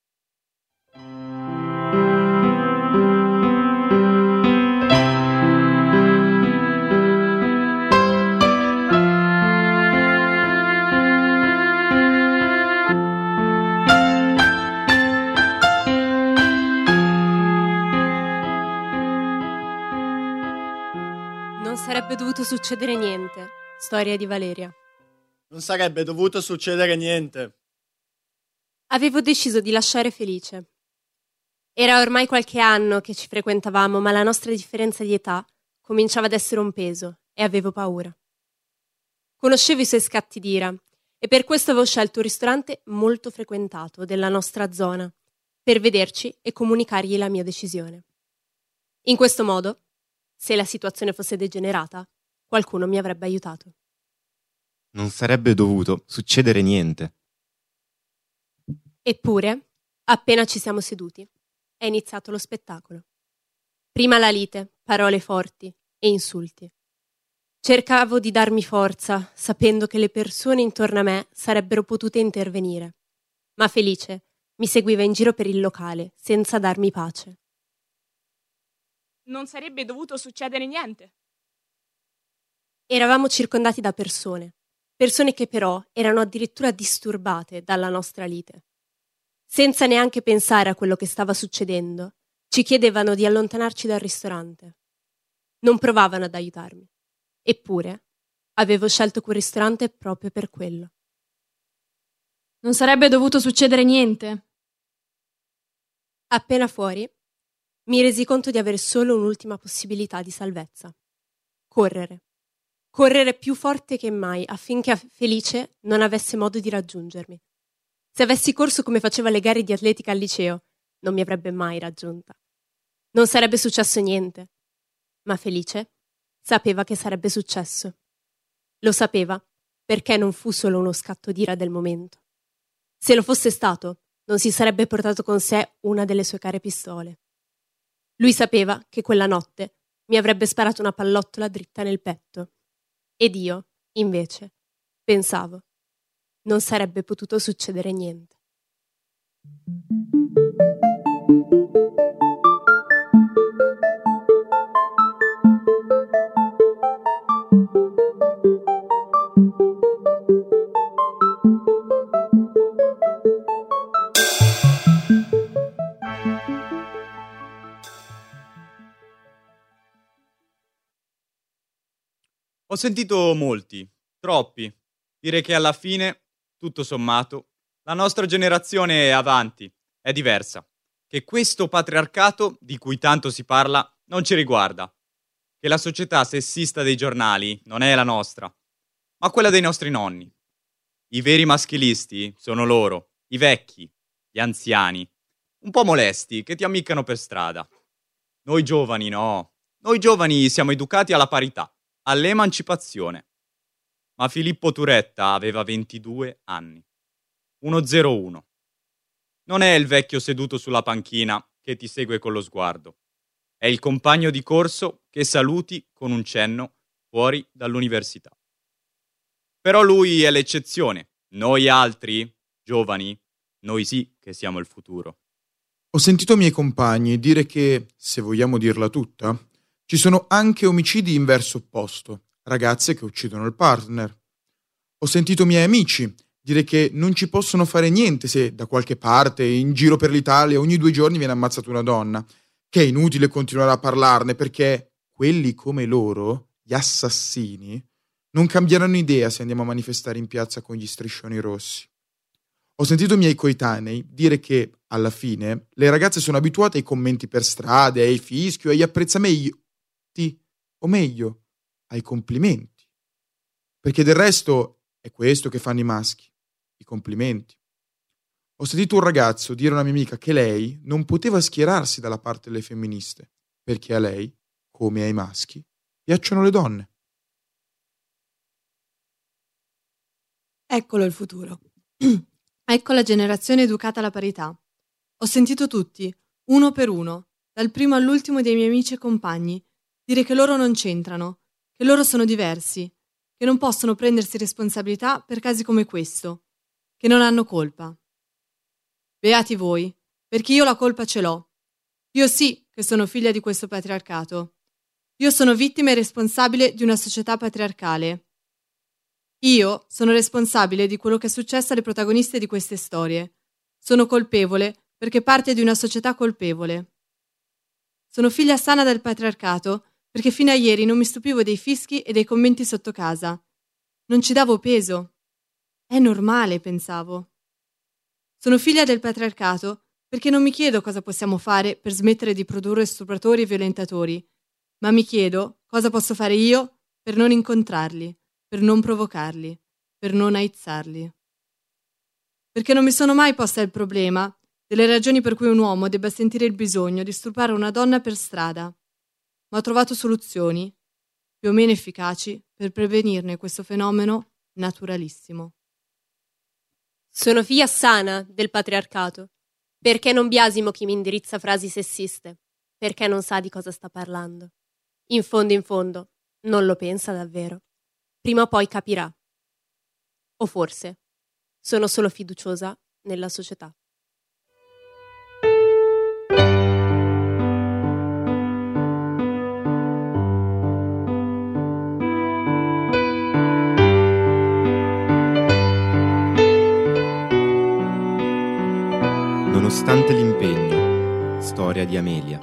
Speaker 11: Non sarebbe dovuto succedere niente. Storia di Valeria.
Speaker 6: Non sarebbe dovuto succedere niente.
Speaker 11: Avevo deciso di lasciare Felice. Era ormai qualche anno che ci frequentavamo, ma la nostra differenza di età cominciava ad essere un peso e avevo paura. Conoscevo i suoi scatti d'ira e per questo avevo scelto un ristorante molto frequentato della nostra zona per vederci e comunicargli la mia decisione. In questo modo, se la situazione fosse degenerata, qualcuno mi avrebbe aiutato.
Speaker 8: Non sarebbe dovuto succedere niente.
Speaker 11: Eppure, appena ci siamo seduti, è iniziato lo spettacolo. Prima la lite, parole forti e insulti. Cercavo di darmi forza, sapendo che le persone intorno a me sarebbero potute intervenire. Ma Felice mi seguiva in giro per il locale, senza darmi pace.
Speaker 5: Non sarebbe dovuto succedere niente.
Speaker 11: Eravamo circondati da persone che però erano addirittura disturbate dalla nostra lite. Senza neanche pensare a quello che stava succedendo, ci chiedevano di allontanarci dal ristorante. Non provavano ad aiutarmi. Eppure, avevo scelto quel ristorante proprio per quello.
Speaker 10: Non sarebbe dovuto succedere niente.
Speaker 11: Appena fuori, mi resi conto di avere solo un'ultima possibilità di salvezza. Correre. Correre più forte che mai affinché Felice non avesse modo di raggiungermi. Se avessi corso come faceva le gare di atletica al liceo, non mi avrebbe mai raggiunta. Non sarebbe successo niente. Ma Felice sapeva che sarebbe successo. Lo sapeva perché non fu solo uno scatto d'ira del momento. Se lo fosse stato, non si sarebbe portato con sé una delle sue care pistole. Lui sapeva che quella notte mi avrebbe sparato una pallottola dritta nel petto. Ed io, invece, pensavo, non sarebbe potuto succedere niente.
Speaker 7: Ho sentito molti, troppi, dire che alla fine, tutto sommato, la nostra generazione è avanti, è diversa, che questo patriarcato di cui tanto si parla non ci riguarda, che la società sessista dei giornali non è la nostra, ma quella dei nostri nonni. I veri maschilisti sono loro, i vecchi, gli anziani, un po' molesti, che ti ammiccano per strada. Noi giovani no, noi giovani siamo educati alla parità, all'emancipazione. Ma Filippo Turetta aveva 22 anni. 101. Non è il vecchio seduto sulla panchina che ti segue con lo sguardo. È il compagno di corso che saluti con un cenno fuori dall'università. Però lui è l'eccezione. Noi altri, giovani, noi sì che siamo il futuro.
Speaker 4: Ho sentito miei compagni dire che, se vogliamo dirla tutta, ci sono anche omicidi in verso opposto, ragazze che uccidono il partner. Ho sentito miei amici dire che non ci possono fare niente se da qualche parte, in giro per l'Italia, ogni 2 giorni viene ammazzata una donna, che è inutile continuare a parlarne perché quelli come loro, gli assassini, non cambieranno idea se andiamo a manifestare in piazza con gli striscioni rossi. Ho sentito i miei coetanei dire che, alla fine, le ragazze sono abituate ai commenti per strade, ai fischi, agli apprezzamenti, o meglio, ai complimenti. Perché del resto è questo che fanno i maschi, i complimenti. Ho sentito un ragazzo dire a una mia amica che lei non poteva schierarsi dalla parte delle femministe, perché a lei, come ai maschi, piacciono le donne.
Speaker 9: Eccolo il futuro. Ecco la generazione educata alla parità. Ho sentito tutti, uno per uno, dal primo all'ultimo dei miei amici e compagni, dire che loro non c'entrano, che loro sono diversi, che non possono prendersi responsabilità per casi come questo, che non hanno colpa. Beati voi, perché io la colpa ce l'ho. Io sì che sono figlia di questo patriarcato. Io sono vittima e responsabile di una società patriarcale. Io sono responsabile di quello che è successo alle protagoniste di queste storie. Sono colpevole perché parte di una società colpevole. Sono figlia sana del patriarcato perché fino a ieri non mi stupivo dei fischi e dei commenti sotto casa. Non ci davo peso. È normale, pensavo. Sono figlia del patriarcato perché non mi chiedo cosa possiamo fare per smettere di produrre stupratori e violentatori, ma mi chiedo cosa posso fare io per non incontrarli, per non provocarli, per non aizzarli. Perché non mi sono mai posta il problema delle ragioni per cui un uomo debba sentire il bisogno di stuprare una donna per strada, ma ho trovato soluzioni più o meno efficaci per prevenirne questo fenomeno naturalissimo.
Speaker 11: Sono figlia sana del patriarcato, perché non biasimo chi mi indirizza frasi sessiste, perché non sa di cosa sta parlando. In fondo, non lo pensa davvero. Prima o poi capirà. O forse sono solo fiduciosa nella società.
Speaker 8: Nonostante l'impegno. Storia di Amelia.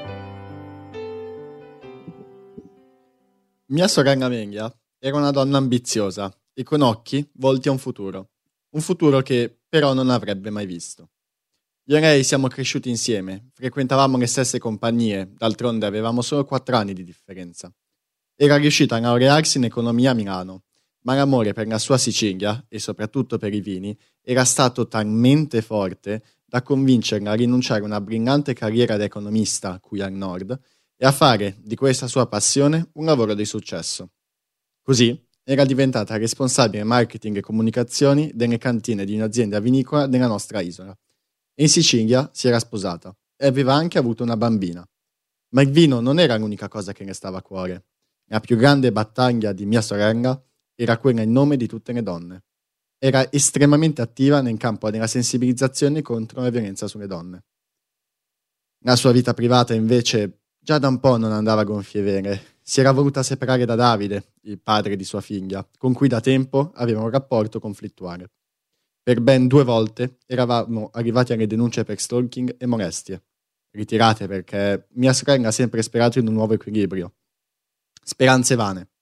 Speaker 6: Mia sorella Amelia era una donna ambiziosa e con occhi volti a un futuro che però non avrebbe mai visto. Io e lei siamo cresciuti insieme, frequentavamo le stesse compagnie, d'altronde avevamo solo 4 anni di differenza. Era riuscita a laurearsi in economia a Milano, ma l'amore per la sua Sicilia, e soprattutto per i vini, era stato talmente forte da convincerla a rinunciare a una brillante carriera da economista qui al nord e a fare di questa sua passione un lavoro di successo. Così era diventata responsabile marketing e comunicazioni delle cantine di un'azienda vinicola della nostra isola. E in Sicilia si era sposata e aveva anche avuto una bambina. Ma il vino non era l'unica cosa che le stava a cuore. La più grande battaglia di mia sorella era quella in nome di tutte le donne. Era estremamente attiva nel campo della sensibilizzazione contro la violenza sulle donne. La sua vita privata invece già da un po' non andava a gonfie vele. Si era voluta separare da Davide, il padre di sua figlia, con cui da tempo aveva un rapporto conflittuale. Per ben 2 volte eravamo arrivati alle denunce per stalking e molestie, ritirate perché mia sorella ha sempre sperato in un nuovo equilibrio. Speranze vane.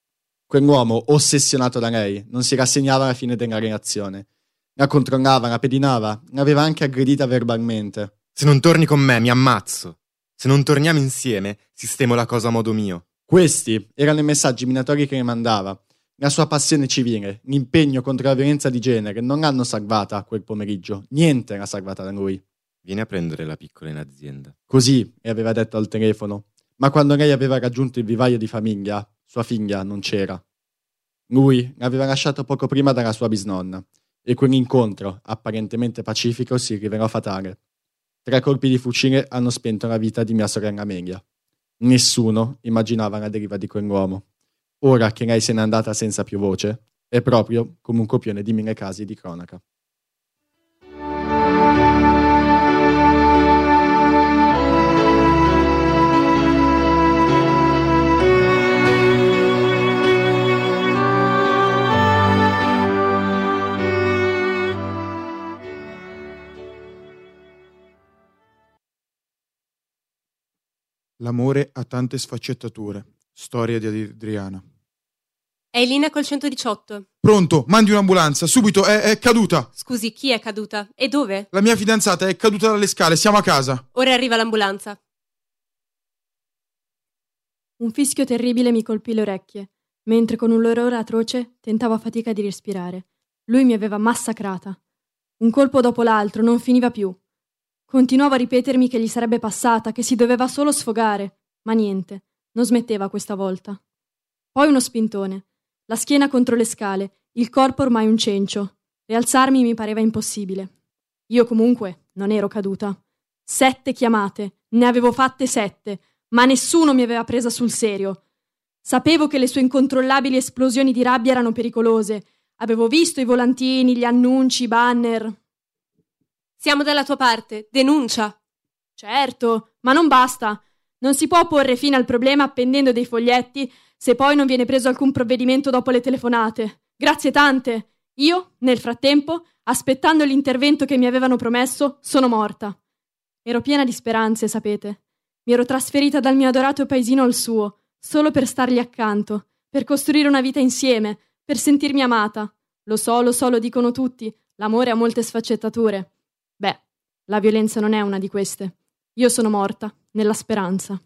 Speaker 6: Quell'uomo, ossessionato da lei, non si rassegnava alla fine della relazione. La controllava, la pedinava, l'aveva anche aggredita verbalmente.
Speaker 8: Se non torni con me, mi ammazzo. Se non torniamo insieme, sistemo la cosa a modo mio.
Speaker 6: Questi erano i messaggi minatori che le mandava. La sua passione civile, l'impegno contro la violenza di genere non l'hanno salvata quel pomeriggio. Niente l'ha salvata da lui.
Speaker 8: Vieni a prendere la piccola in azienda.
Speaker 6: Così le aveva detto al telefono. Ma quando lei aveva raggiunto il vivaio di famiglia, sua figlia non c'era. Lui l'aveva lasciato poco prima dalla sua bisnonna e quell'incontro, apparentemente pacifico, si rivelò fatale. 3 colpi di fucile hanno spento la vita di mia sorella Amelia. Nessuno immaginava la deriva di quell'uomo. Ora che lei se n'è andata senza più voce, è proprio come un copione di 1000 casi di cronaca.
Speaker 4: L'amore ha tante sfaccettature. Storia di Adriana.
Speaker 11: È in linea col 118.
Speaker 4: Pronto, mandi un'ambulanza, subito, è caduta.
Speaker 11: Scusi, chi è caduta? E dove?
Speaker 4: La mia fidanzata è caduta dalle scale, siamo a casa.
Speaker 11: Ora arriva l'ambulanza.
Speaker 10: Un fischio terribile mi colpì le orecchie, mentre con un orrore atroce tentavo a fatica di respirare. Lui mi aveva massacrata. Un colpo dopo l'altro, non finiva più. Continuavo a ripetermi che gli sarebbe passata, che si doveva solo sfogare, ma niente, non smetteva questa volta. Poi uno spintone, la schiena contro le scale, il corpo ormai un cencio. Rialzarmi mi pareva impossibile. Io comunque non ero caduta. 7 chiamate, ne avevo fatte 7, ma nessuno mi aveva presa sul serio. Sapevo che le sue incontrollabili esplosioni di rabbia erano pericolose. Avevo visto i volantini, gli annunci, i banner.
Speaker 11: Siamo dalla tua parte, denuncia.
Speaker 10: Certo, ma non basta. Non si può porre fine al problema appendendo dei foglietti se poi non viene preso alcun provvedimento dopo le telefonate. Grazie tante. Io, nel frattempo, aspettando l'intervento che mi avevano promesso, sono morta. Ero piena di speranze, sapete. Mi ero trasferita dal mio adorato paesino al suo, solo per stargli accanto, per costruire una vita insieme, per sentirmi amata. Lo so, lo dicono tutti. L'amore ha molte sfaccettature. Beh, la violenza non è una di queste. Io sono morta, nella speranza.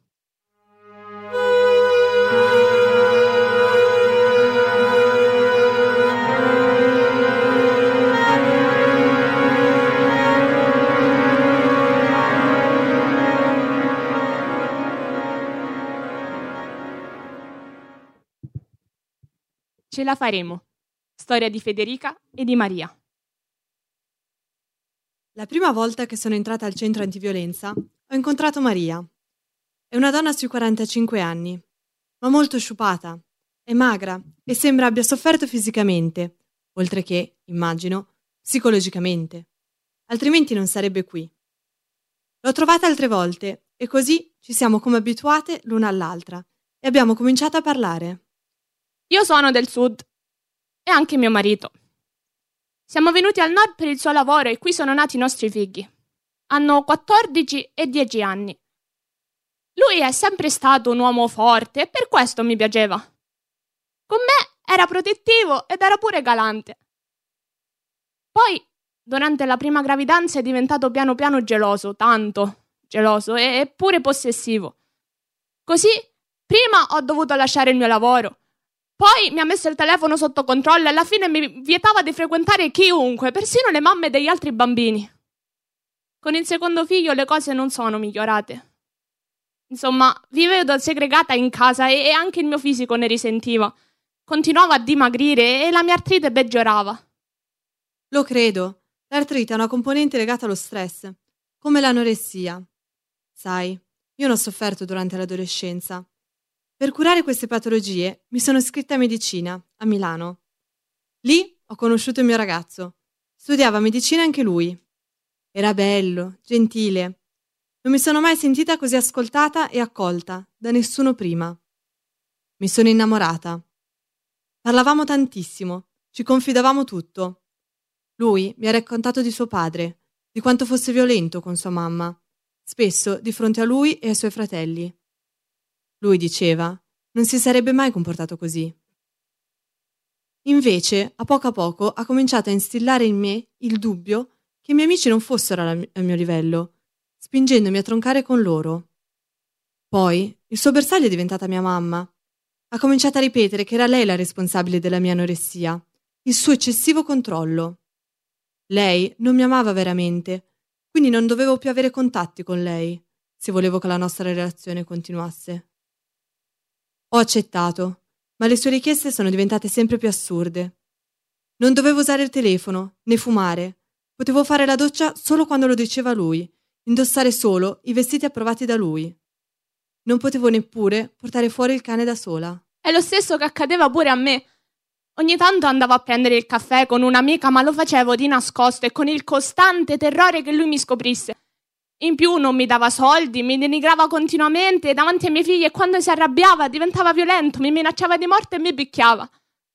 Speaker 5: Ce la faremo. Storia di Federica e di Maria.
Speaker 9: La prima volta che sono entrata al centro antiviolenza ho incontrato Maria. È una donna sui 45 anni, ma molto sciupata, è magra e sembra abbia sofferto fisicamente, oltre che, immagino, psicologicamente. Altrimenti non sarebbe qui. L'ho trovata altre volte e così ci siamo come abituate l'una all'altra e abbiamo cominciato a parlare.
Speaker 5: Io sono del sud e anche mio marito. Siamo venuti al nord per il suo lavoro e qui sono nati i nostri figli. Hanno 14 e 10 anni. Lui è sempre stato un uomo forte e per questo mi piaceva. Con me era protettivo ed era pure galante. Poi, durante la prima gravidanza è diventato piano piano geloso, tanto geloso e pure possessivo. Così, prima ho dovuto lasciare il mio lavoro. Poi mi ha messo il telefono sotto controllo e alla fine mi vietava di frequentare chiunque, persino le mamme degli altri bambini. Con il secondo figlio le cose non sono migliorate. Insomma, vivevo segregata in casa e anche il mio fisico ne risentiva. Continuavo a dimagrire e la mia artrite peggiorava.
Speaker 9: Lo credo. L'artrite è una componente legata allo stress, come l'anoressia. Sai, io ne ho sofferto durante l'adolescenza. Per curare queste patologie mi sono iscritta a medicina, a Milano. Lì ho conosciuto il mio ragazzo. Studiava medicina anche lui. Era bello, gentile. Non mi sono mai sentita così ascoltata e accolta da nessuno prima. Mi sono innamorata. Parlavamo tantissimo, ci confidavamo tutto. Lui mi ha raccontato di suo padre, di quanto fosse violento con sua mamma, spesso di fronte a lui e ai suoi fratelli. Lui diceva, non si sarebbe mai comportato così. Invece, a poco ha cominciato a instillare in me il dubbio che i miei amici non fossero al mio livello, spingendomi a troncare con loro. Poi, il suo bersaglio è diventata mia mamma. Ha cominciato a ripetere che era lei la responsabile della mia anoressia, il suo eccessivo controllo. Lei non mi amava veramente, quindi non dovevo più avere contatti con lei, se volevo che la nostra relazione continuasse. Ho accettato, ma le sue richieste sono diventate sempre più assurde. Non dovevo usare il telefono, né fumare. Potevo fare la doccia solo quando lo diceva lui, indossare solo i vestiti approvati da lui. Non potevo neppure portare fuori il cane da sola.
Speaker 5: È lo stesso che accadeva pure a me. Ogni tanto andavo a prendere il caffè con un'amica, ma lo facevo di nascosto e con il costante terrore che lui mi scoprisse. In più non mi dava soldi, mi denigrava continuamente davanti ai miei figli e quando si arrabbiava diventava violento, mi minacciava di morte e mi picchiava.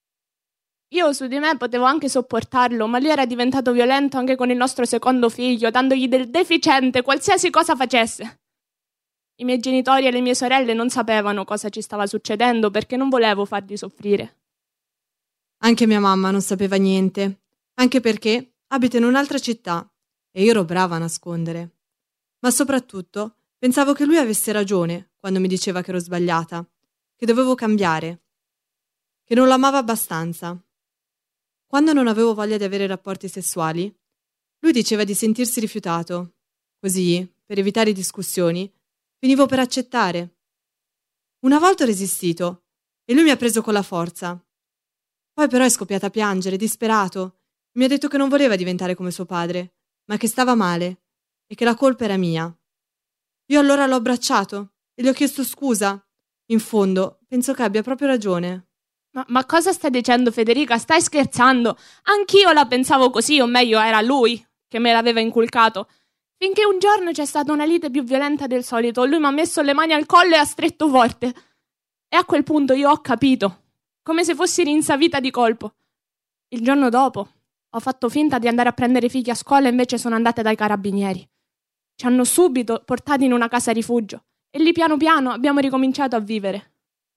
Speaker 5: Io su di me potevo anche sopportarlo, ma lui era diventato violento anche con il nostro secondo figlio, dandogli del deficiente qualsiasi cosa facesse. I miei genitori e le mie sorelle non sapevano cosa ci stava succedendo perché non volevo farli soffrire.
Speaker 9: Anche mia mamma non sapeva niente, anche perché abita in un'altra città e io ero brava a nascondere. Ma soprattutto pensavo che lui avesse ragione quando mi diceva che ero sbagliata, che dovevo cambiare, che non lo amava abbastanza. Quando non avevo voglia di avere rapporti sessuali, lui diceva di sentirsi rifiutato. Così, per evitare discussioni, finivo per accettare. Una volta ho resistito e lui mi ha preso con la forza. Poi però è scoppiato a piangere, disperato. Mi ha detto che non voleva diventare come suo padre, ma che stava male e che la colpa era mia. Io allora l'ho abbracciato e gli ho chiesto scusa. In fondo, penso che abbia proprio ragione.
Speaker 5: Ma cosa stai dicendo, Federica? Stai scherzando? Anch'io la pensavo così, o meglio, era lui che me l'aveva inculcato. Finché un giorno c'è stata una lite più violenta del solito, lui mi ha messo le mani al collo e ha stretto forte. E a quel punto io ho capito, come se fossi rinsavita di colpo. Il giorno dopo ho fatto finta di andare a prendere i figli a scuola e invece sono andata dai carabinieri. Ci hanno subito portati in una casa rifugio e lì piano piano abbiamo ricominciato a vivere.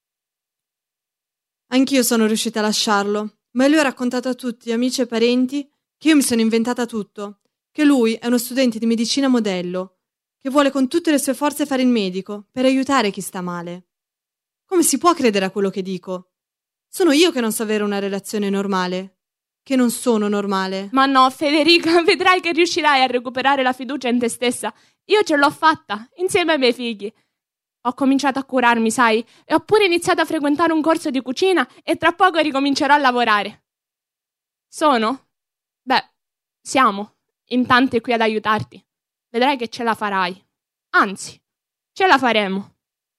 Speaker 9: Anch'io sono riuscita a lasciarlo, ma lui ha raccontato a tutti, amici e parenti, che io mi sono inventata tutto, che lui è uno studente di medicina modello, che vuole con tutte le sue forze fare il medico per aiutare chi sta male. Come si può credere a quello che dico? Sono io che non so avere una relazione normale, che non sono normale.
Speaker 5: Ma no, Federica, vedrai che riuscirai a recuperare la fiducia in te stessa. Io ce l'ho fatta, insieme ai miei figli. Ho cominciato a curarmi, sai, e ho pure iniziato a frequentare un corso di cucina e tra poco ricomincerò a lavorare. Siamo in tanti qui ad aiutarti. Vedrai che ce la farai. Anzi, ce la faremo.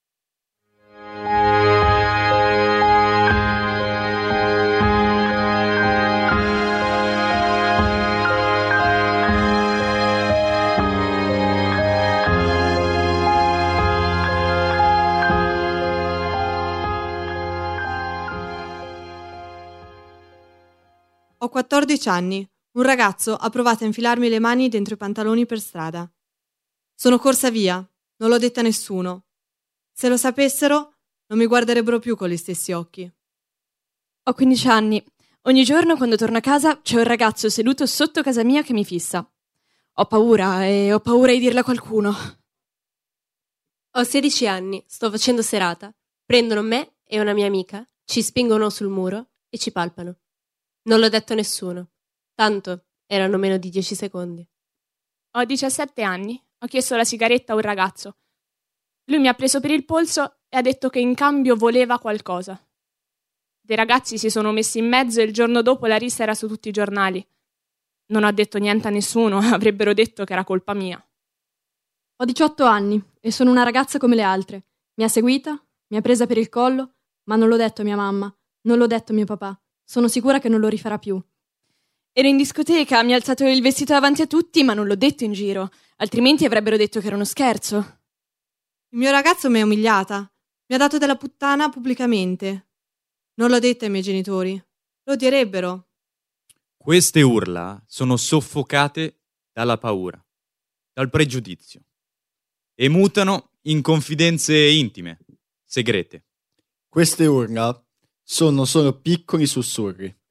Speaker 9: Ho 14 anni. Un ragazzo ha provato a infilarmi le mani dentro i pantaloni per strada. Sono corsa via, non l'ho detta a nessuno. Se lo sapessero, non mi guarderebbero più con gli stessi occhi.
Speaker 3: Ho 15 anni. Ogni giorno quando torno a casa c'è un ragazzo seduto sotto casa mia che mi fissa. Ho paura di dirlo a qualcuno.
Speaker 11: Ho 16 anni, sto facendo serata. Prendono me e una mia amica, ci spingono sul muro e ci palpano. Non l'ho detto a nessuno. Tanto erano meno di 10 secondi.
Speaker 5: Ho 17 anni, ho chiesto la sigaretta a un ragazzo. Lui mi ha preso per il polso e ha detto che in cambio voleva qualcosa. Dei ragazzi si sono messi in mezzo e il giorno dopo la rissa era su tutti i giornali. Non ho detto niente a nessuno, avrebbero detto che era colpa mia.
Speaker 10: Ho 18 anni e sono una ragazza come le altre. Mi ha seguita, mi ha presa per il collo, ma non l'ho detto a mia mamma, non l'ho detto a mio papà. Sono sicura che non lo rifarà più.
Speaker 3: Ero in discoteca, mi ha alzato il vestito davanti a tutti, ma non l'ho detto in giro, altrimenti avrebbero detto che era uno scherzo.
Speaker 9: Il mio ragazzo mi ha umiliata, mi ha dato della puttana pubblicamente. Non l'ho detto ai miei genitori, lo direbbero.
Speaker 7: Queste urla sono soffocate dalla paura, dal pregiudizio e mutano in confidenze intime, segrete.
Speaker 6: Queste urla sono solo piccoli sussurri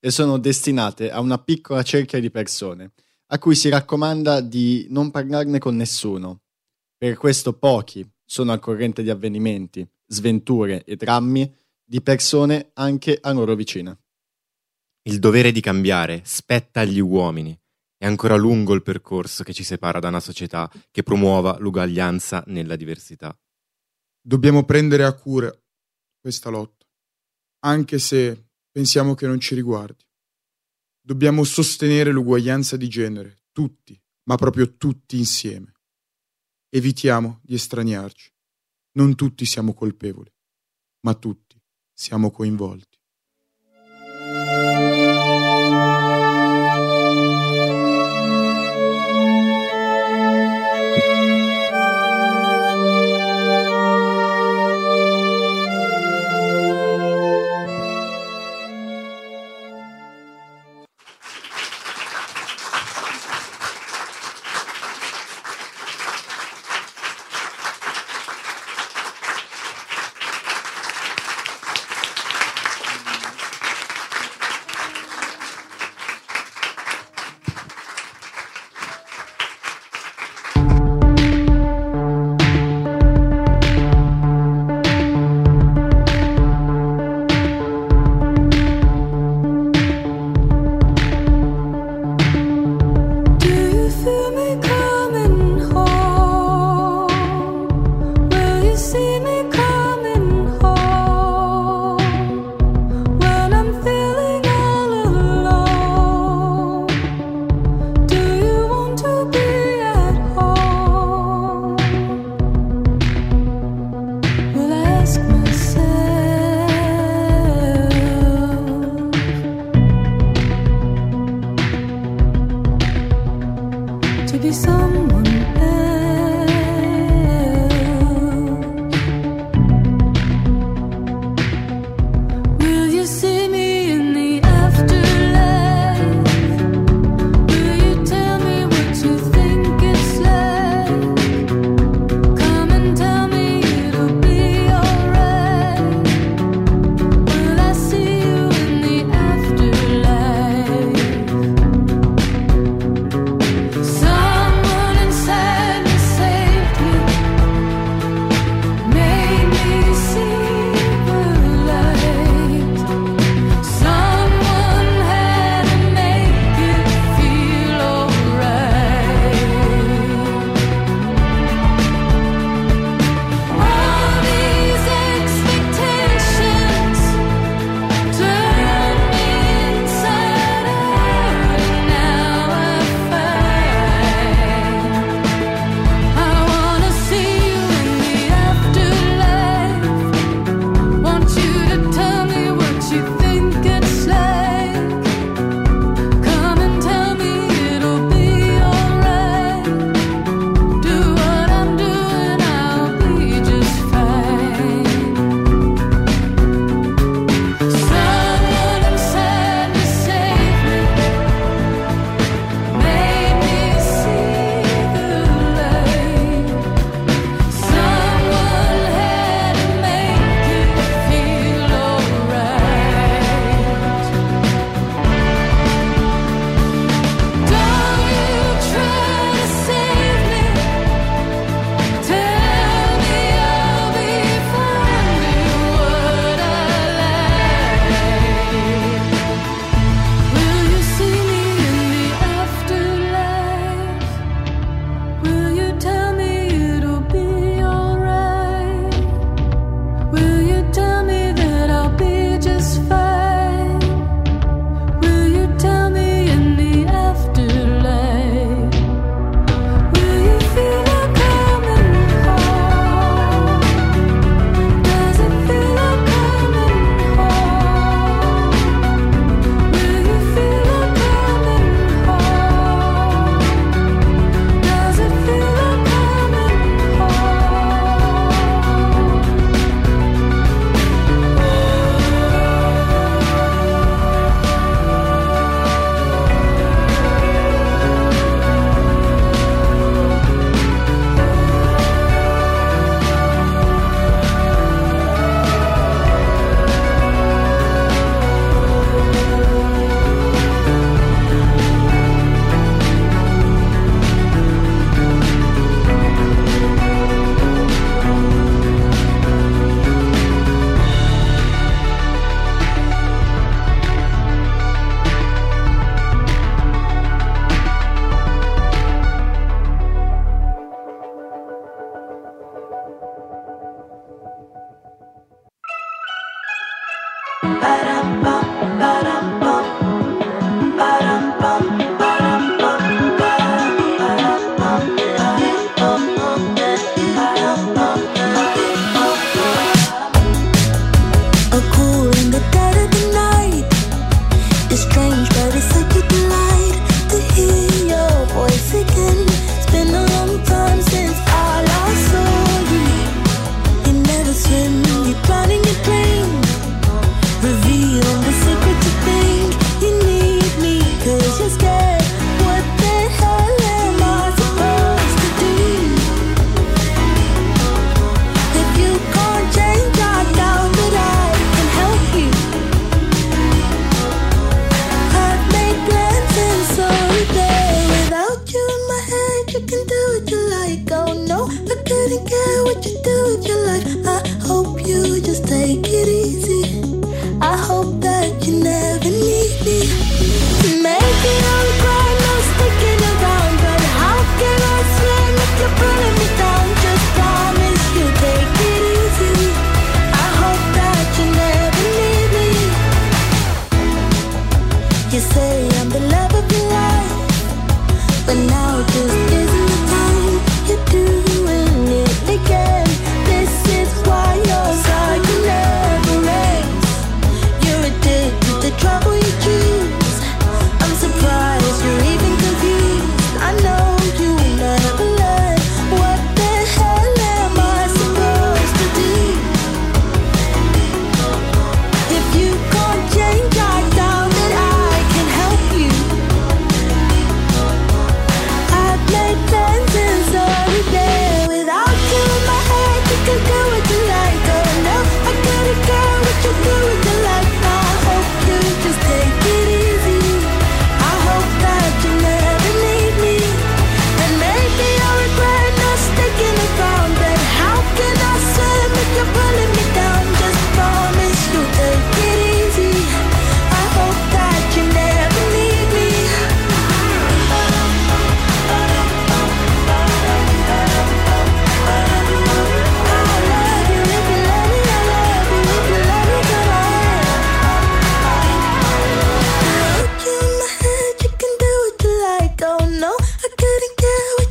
Speaker 6: e sono destinate a una piccola cerchia di persone, a cui si raccomanda di non parlarne con nessuno. Per questo pochi sono al corrente di avvenimenti, sventure e drammi di persone anche a loro vicine.
Speaker 8: Il dovere di cambiare spetta agli uomini. È ancora lungo il percorso che ci separa da una società che promuova l'uguaglianza nella diversità.
Speaker 4: Dobbiamo prendere a cura questa lotta, anche se pensiamo che non ci riguardi. Dobbiamo sostenere l'uguaglianza di genere, tutti, ma proprio tutti insieme. Evitiamo di estraniarci. Non tutti siamo colpevoli, ma tutti siamo coinvolti.
Speaker 13: Someone inside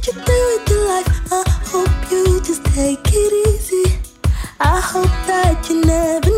Speaker 13: you through with your life. I hope you just take it easy. I hope that you never